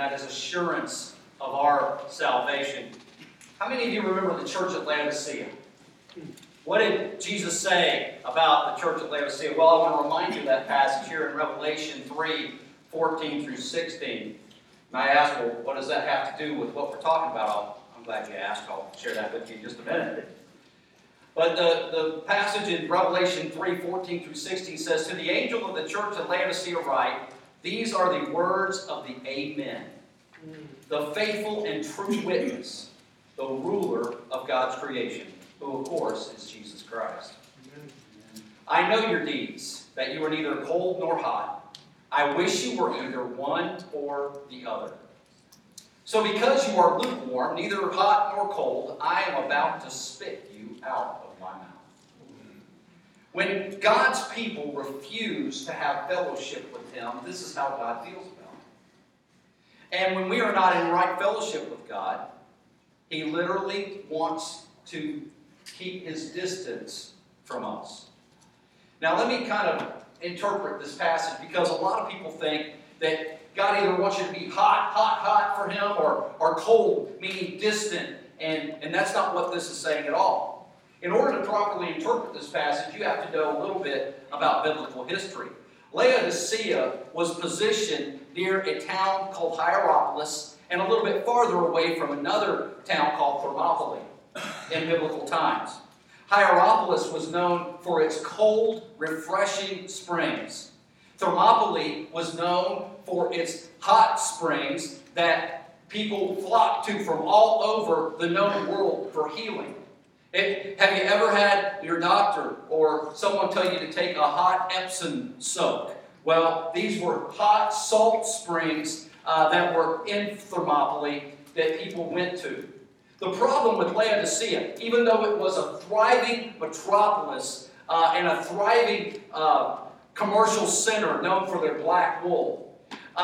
that is assurance of our salvation. How many of you remember the church at Laodicea? What did Jesus say about the church at Laodicea? Well, I want to remind you of that passage here in Revelation 3:14 through 16. And I asked, well, what does that have to do with what we're talking about? I'm glad you asked. I'll share that with you in just a minute. But the passage in Revelation 3:14 through 16 says, "To the angel of the church at Laodicea write, these are the words of the Amen, the faithful and true witness, the ruler of God's creation, who of course is Jesus Christ. I know your deeds, that you are neither cold nor hot. I wish you were either one or the other. So because you are lukewarm, neither hot nor cold, I am about to spit you out of my mouth." When God's people refuse to have fellowship with Him, this is how God feels about it. And when we are not in right fellowship with God, He literally wants to keep His distance from us. Now let me kind of interpret this passage, because a lot of people think that God either wants you to be hot for Him, or cold, meaning distant, and that's not what this is saying at all. In order to properly interpret this passage, you have to know a little bit about biblical history. Laodicea was positioned near a town called Hierapolis, and a little bit farther away from another town called Thermopylae in biblical times. Hierapolis was known for its cold, refreshing springs. Thermopylae was known for its hot springs that people flocked to from all over the known world for healing. Have you ever had your doctor or someone tell you to take a hot Epsom soak? Well, these were hot salt springs that were in Thermopylae that people went to. The problem with Laodicea, even though it was a thriving metropolis and a thriving commercial center known for their black wool,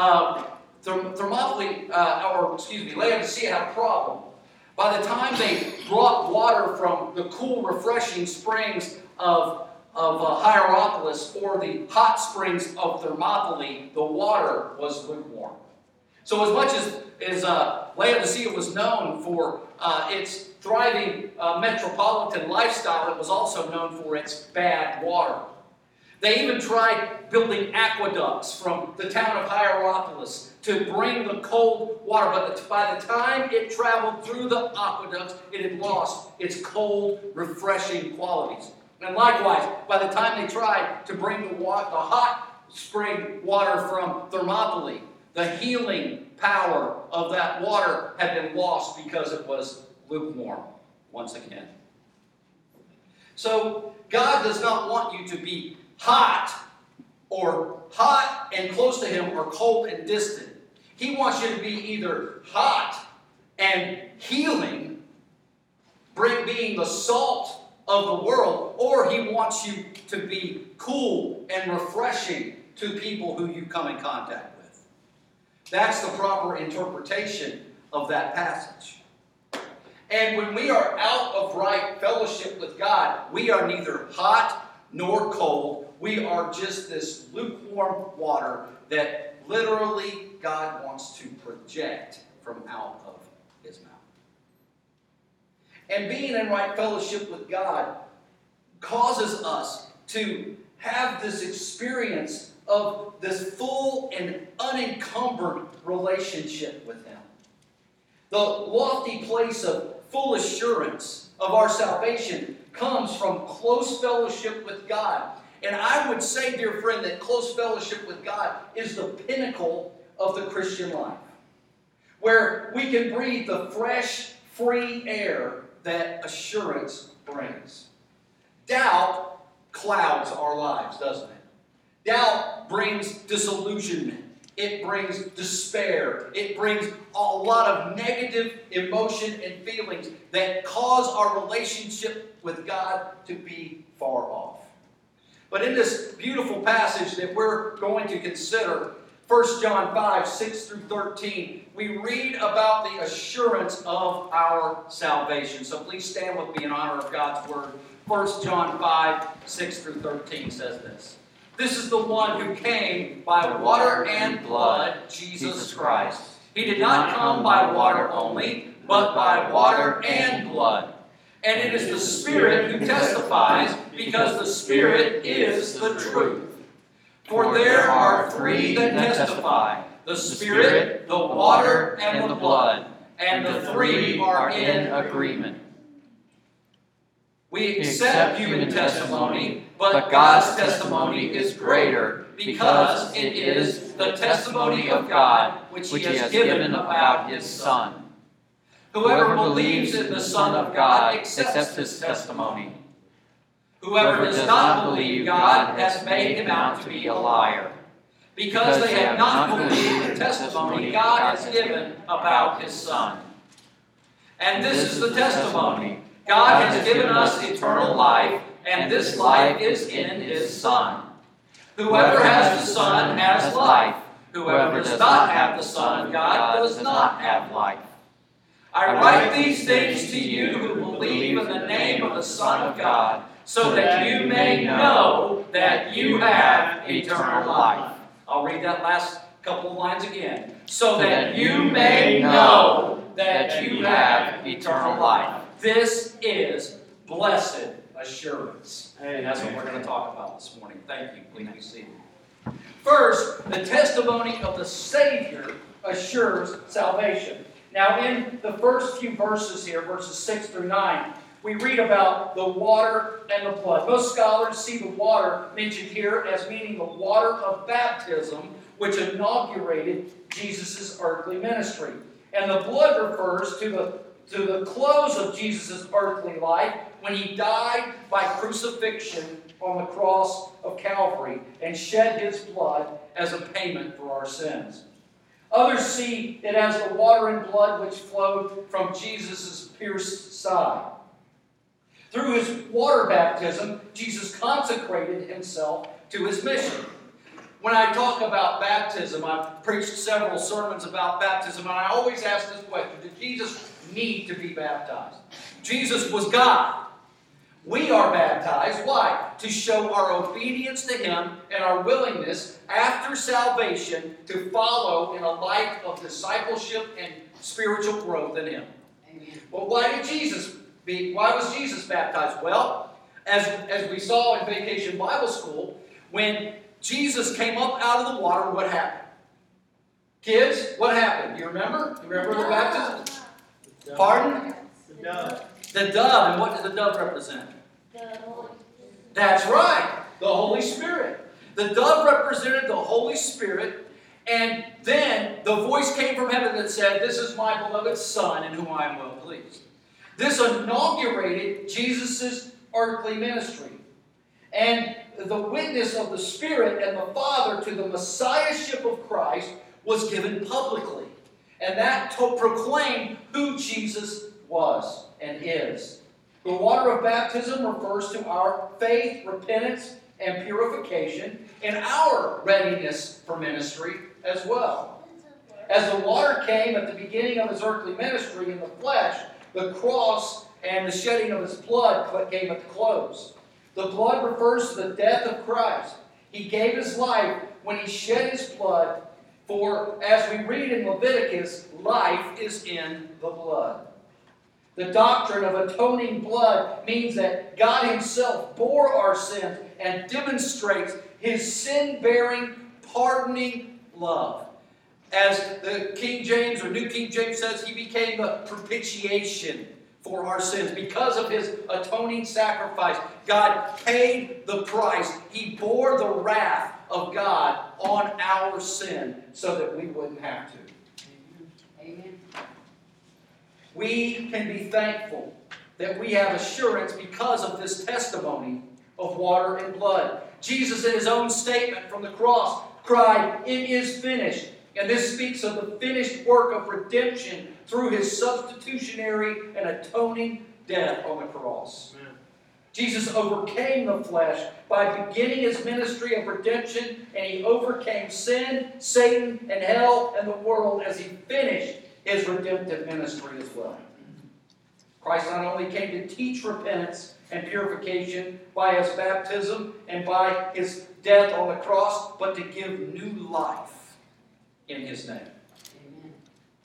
Laodicea had a problem. By the time they brought water from the cool, refreshing springs of Hierapolis or the hot springs of Thermopylae, the water was lukewarm. So as much as Laodicea was known for its thriving metropolitan lifestyle, it was also known for its bad water. They even tried building aqueducts from the town of Hierapolis to bring the cold water, but by the time it traveled through the aqueducts, it had lost its cold, refreshing qualities. And likewise, by the time they tried to bring the hot spring water from Thermopylae, the healing power of that water had been lost because it was lukewarm once again. So God does not want you to be hot and close to Him, or cold and distant. He wants you to be either hot and healing, being the salt of the world, or He wants you to be cool and refreshing to people who you come in contact with. That's the proper interpretation of that passage. And when we are out of right fellowship with God, we are neither hot nor cold. We are just this lukewarm water that literally God wants to project from out of His mouth. And being in right fellowship with God causes us to have this experience of this full and unencumbered relationship with Him. The lofty place of full assurance of our salvation comes from close fellowship with God. And I would say, dear friend, that close fellowship with God is the pinnacle of the Christian life, where we can breathe the fresh, free air that assurance brings. Doubt clouds our lives, doesn't it? Doubt brings disillusionment. It brings despair. It brings a lot of negative emotion and feelings that cause our relationship with God to be far off. But in this beautiful passage that we're going to consider, 1 John 5, 6 through 13, we read about the assurance of our salvation. So please stand with me in honor of God's Word. 1 John 5, 6 through 13 says this. This is the one who came by water and blood, Jesus Christ. He did not come by water only, but by water and blood. And it is the Spirit who testifies, because the Spirit is the truth. For there are three that testify, the Spirit, the water, and the blood, and the three are in agreement. We accept human testimony, but God's testimony is greater, because it is the testimony of God which He has given about His Son. Whoever believes in the Son of God accepts His testimony. Whoever does not believe God has made him out to be a liar, because they have not believed the testimony God has given about His Son. And this is the testimony: God has given us eternal life, and this life is in His Son. Whoever has the Son has life. Whoever does not have the Son of God does not have life. I write these things to you who believe in the name of the Son of God, so that you may know that you have eternal life. I'll read that last couple of lines again. So that you may know that you have eternal life. This is blessed assurance. And that's what we're going to talk about this morning. Thank you. Please be seated. First, the testimony of the Savior assures salvation. Now, in the first few verses here, verses 6 through 9, we read about the water and the blood. Most scholars see the water mentioned here as meaning the water of baptism, which inaugurated Jesus' earthly ministry. And the blood refers to the close of Jesus' earthly life when He died by crucifixion on the cross of Calvary and shed His blood as a payment for our sins. Others see it as the water and blood which flowed from Jesus' pierced side. Through His water baptism, Jesus consecrated Himself to His mission. When I talk about baptism, I've preached several sermons about baptism, and I always ask this question: did Jesus need to be baptized? Jesus was God. We are baptized. Why? To show our obedience to Him and our willingness after salvation to follow in a life of discipleship and spiritual growth in Him. Amen. But why was Jesus baptized? Well, as we saw in Vacation Bible School, when Jesus came up out of the water, what happened? Kids, what happened? Do you remember? You remember the baptism? Pardon? The dove. The dove. And what did the dove represent? The Holy Spirit. That's right. The Holy Spirit. The dove represented the Holy Spirit. And then the voice came from heaven that said, "This is my beloved Son in whom I am well pleased." This inaugurated Jesus' earthly ministry. And the witness of the Spirit and the Father to the Messiahship of Christ was given publicly. And that proclaimed who Jesus was and is. The water of baptism refers to our faith, repentance, and purification, and our readiness for ministry as well. As the water came at the beginning of His earthly ministry in the flesh, the cross and the shedding of His blood came at the close. The blood refers to the death of Christ. He gave His life when He shed His blood, for, as we read in Leviticus, life is in the blood. The doctrine of atoning blood means that God Himself bore our sins and demonstrates His sin-bearing, pardoning love. As the King James or New King James says, He became the propitiation for our sins. Because of His atoning sacrifice, God paid the price. He bore the wrath of God on our sin so that we wouldn't have to. Amen. We can be thankful that we have assurance because of this testimony of water and blood. Jesus, in His own statement from the cross, cried, "It is finished." And this speaks of the finished work of redemption through His substitutionary and atoning death on the cross. Amen. Jesus overcame the flesh by beginning His ministry of redemption, and He overcame sin, Satan, and hell, and the world as He finished His redemptive ministry as well. Christ not only came to teach repentance and purification by His baptism and by His death on the cross, but to give new life in His name. Amen.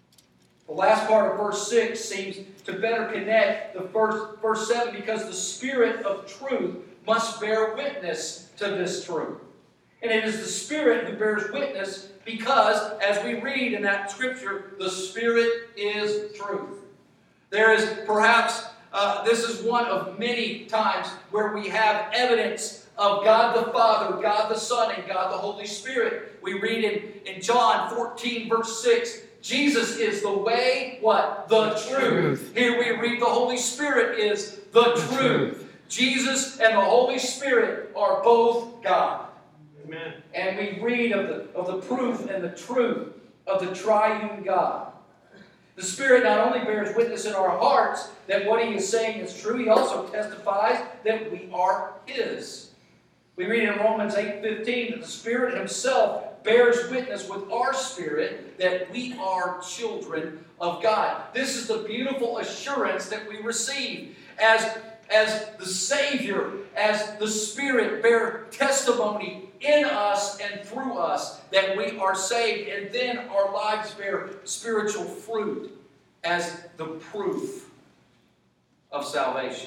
The last part of verse 6 seems to better connect the verse 7, because the Spirit of truth must bear witness to this truth. And it is the Spirit who bears witness because, as we read in that scripture, the Spirit is truth. There is perhaps, this is one of many times where we have evidence of God the Father, God the Son, and God the Holy Spirit. We read in John 14, verse 6, Jesus is the way, what? The truth. Here we read the Holy Spirit is the truth. Jesus and the Holy Spirit are both God. Amen. And we read of the proof and the truth of the triune God. The Spirit not only bears witness in our hearts that what He is saying is true, He also testifies that we are His. We read in Romans 8:15 that the Spirit Himself bears witness with our spirit that we are children of God. This is the beautiful assurance that we receive as the Savior, as the Spirit bear testimony in us and through us that we are saved, and then our lives bear spiritual fruit as the proof of salvation.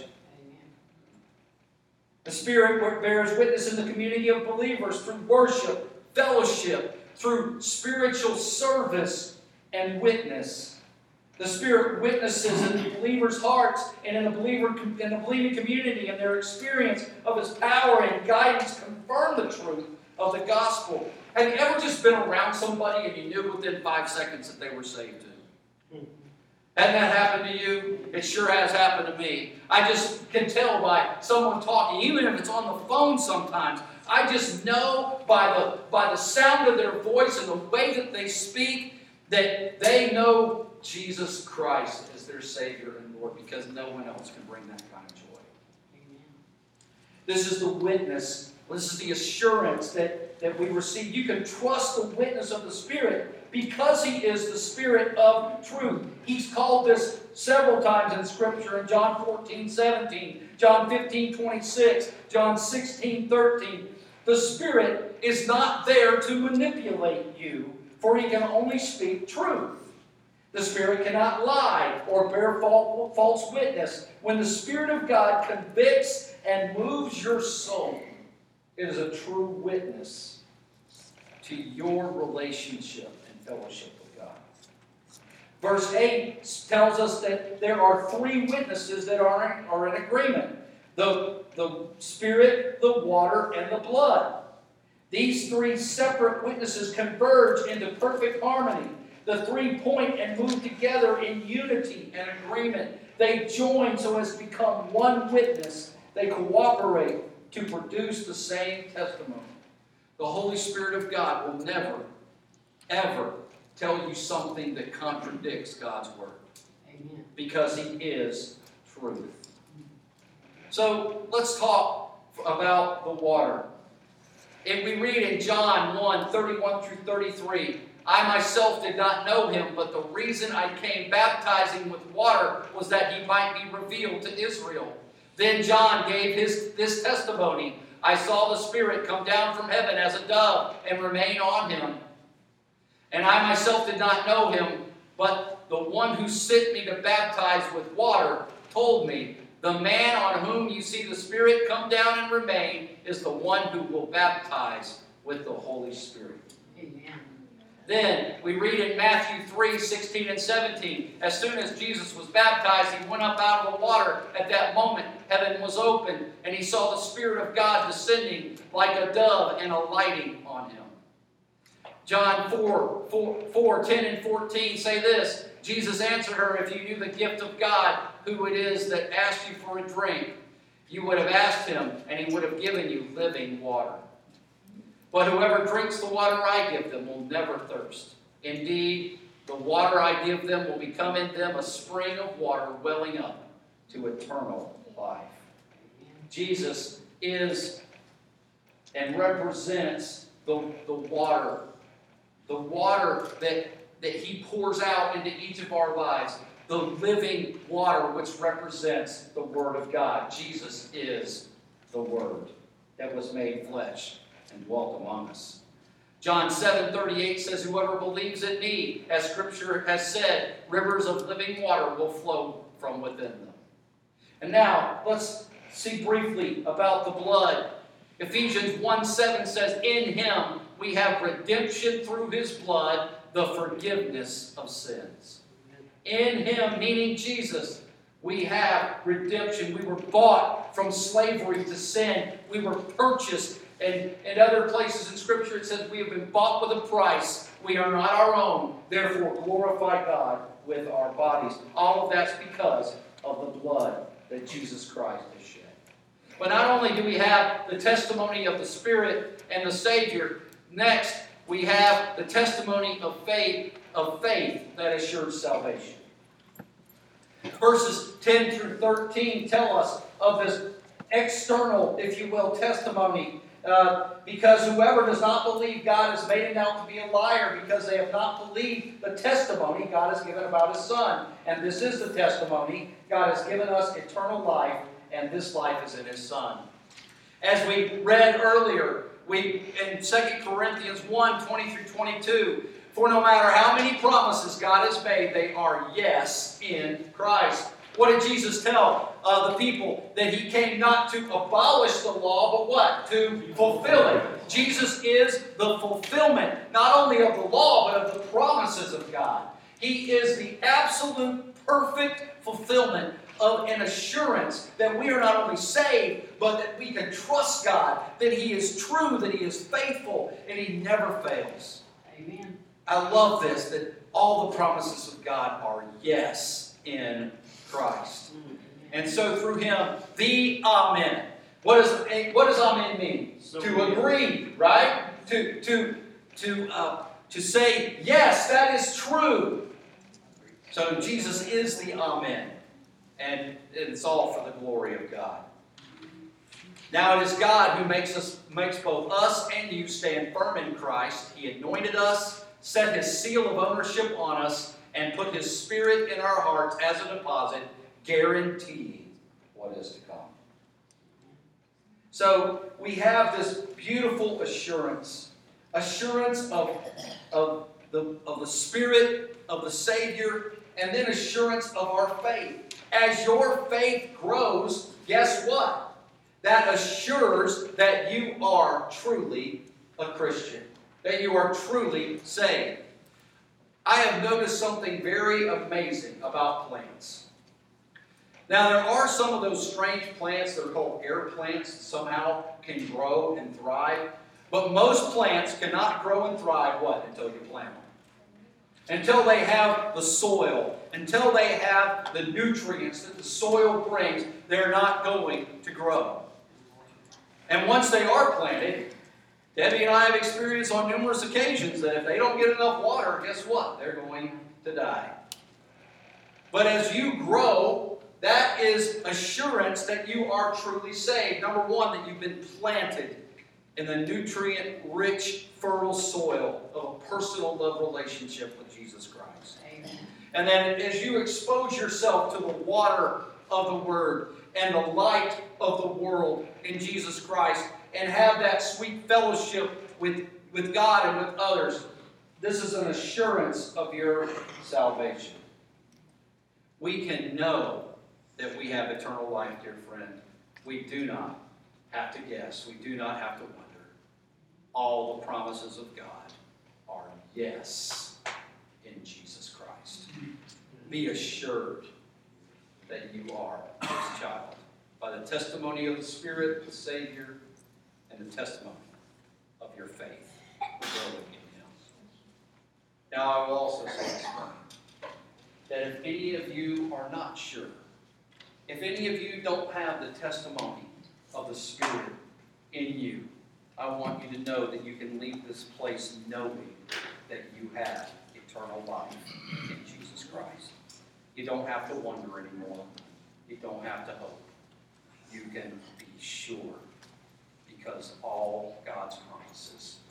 The Spirit bears witness in the community of believers through worship, fellowship, through spiritual service and witness. The Spirit witnesses in the believers' hearts and in the believing community, and their experience of His power and guidance confirm the truth of the gospel. Have you ever just been around somebody and you knew within 5 seconds that they were saved too? Hasn't that happened to you? It sure has happened to me. I just can tell by someone talking, even if it's on the phone sometimes. I just know by the sound of their voice and the way that they speak that they know Jesus Christ as their Savior and Lord, because no one else can bring that kind of joy. Amen. This is the witness. This is the assurance that we receive. You can trust the witness of the Spirit because He is the Spirit of truth. He's called this several times in Scripture in John 14:17, John 15:26, John 16:13. The Spirit is not there to manipulate you, for He can only speak truth. The Spirit cannot lie or bear false witness. When the Spirit of God convicts and moves your soul, it is a true witness to your relationship and fellowship with God. Verse 8 tells us that there are three witnesses that are in agreement. The Spirit, the water, and the blood. These three separate witnesses converge into perfect harmony. The three point and move together in unity and agreement. They join so as to become one witness. They cooperate to produce the same testimony. The Holy Spirit of God will never, ever tell you something that contradicts God's Word. Amen. Because He is truth. So let's talk about the water. If we read in John 1:31-33, I myself did not know Him, but the reason I came baptizing with water was that He might be revealed to Israel. Then John gave this testimony. I saw the Spirit come down from heaven as a dove and remain on Him. And I myself did not know Him, but the one who sent me to baptize with water told me, the man on whom you see the Spirit come down and remain is the one who will baptize with the Holy Spirit. Amen. Then we read in Matthew 3:16 and 17, as soon as Jesus was baptized, He went up out of the water. At that moment, heaven was opened, and He saw the Spirit of God descending like a dove and alighting on Him. John 4:10 and 14 say this, Jesus answered her, if you knew the gift of God, who it is that asked you for a drink, you would have asked Him, and He would have given you living water. But whoever drinks the water I give them will never thirst. Indeed, the water I give them will become in them a spring of water welling up to eternal life. Jesus is and represents the water. The water that He pours out into each of our lives. The living water which represents the Word of God. Jesus is the Word that was made flesh and dwelt among us. John 7:38 says, whoever believes in me, as Scripture has said, rivers of living water will flow from within them. And now, let's see briefly about the blood. Ephesians 1:7 says, in him we have redemption through his blood, the forgiveness of sins. In him, meaning Jesus, we have redemption. We were bought from slavery to sin. We were purchased. And in other places in Scripture it says we have been bought with a price. We are not our own. Therefore glorify God with our bodies. All of that's because of the blood that Jesus Christ has shed. But not only do we have the testimony of the Spirit and the Savior, next we have the testimony of faith that assures salvation. Verses 10 through 13 tell us of this external, if you will, testimony. Because whoever does not believe God has made him out to be a liar, because they have not believed the testimony God has given about his Son. And this is the testimony. God has given us eternal life, and this life is in his Son. As we read earlier, in 2 Corinthians 1:20 through 22, for no matter how many promises God has made, they are yes in Christ. What did Jesus tell the people? That he came not to abolish the law, but what? To fulfill it. Jesus is the fulfillment, not only of the law, but of the promises of God. He is the absolute perfect fulfillment of an assurance that we are not only saved, but that we can trust God, that he is true, that he is faithful, and he never fails. Amen. I love this, that all the promises of God are yes in Christ. And so through him, the Amen. What does Amen mean? So to agree, right? To say, yes, that is true. So Jesus is the Amen. And it's all for the glory of God. Now it is God who makes both us and you stand firm in Christ. He anointed us, set his seal of ownership on us, and put his Spirit in our hearts as a deposit, guaranteeing what is to come. So we have this beautiful assurance of the Spirit, of the Savior, and then assurance of our faith. As your faith grows, guess what? That assures that you are truly a Christian, that you are truly saved. I have noticed something very amazing about plants. Now, there are some of those strange plants that are called air plants that somehow can grow and thrive. But most plants cannot grow and thrive, what? Until you plant them. Until they have the soil, until they have the nutrients that the soil brings, they're not going to grow. And once they are planted, Debbie and I have experienced on numerous occasions that if they don't get enough water, guess what? They're going to die. But as you grow, that is assurance that you are truly saved. Number one, that you've been planted in the nutrient-rich, fertile soil of a personal love relationship with Jesus Christ. Amen. And then as you expose yourself to the water of the Word and the light of the world in Jesus Christ and have that sweet fellowship with God and with others, this is an assurance of your salvation. We can know that we have eternal life, dear friend. We do not have to guess. We do not have to wonder. All the promises of God are yes in Jesus Christ. Be assured that you are His child by the testimony of the Spirit, the Savior, and the testimony of your faith growing in Him. Now I will also say this morning that if any of you are not sure, if any of you don't have the testimony of the Spirit in you, I want you to know that you can leave this place knowing that you have eternal life in Jesus Christ. You don't have to wonder anymore. You don't have to hope. You can be sure because all God's promises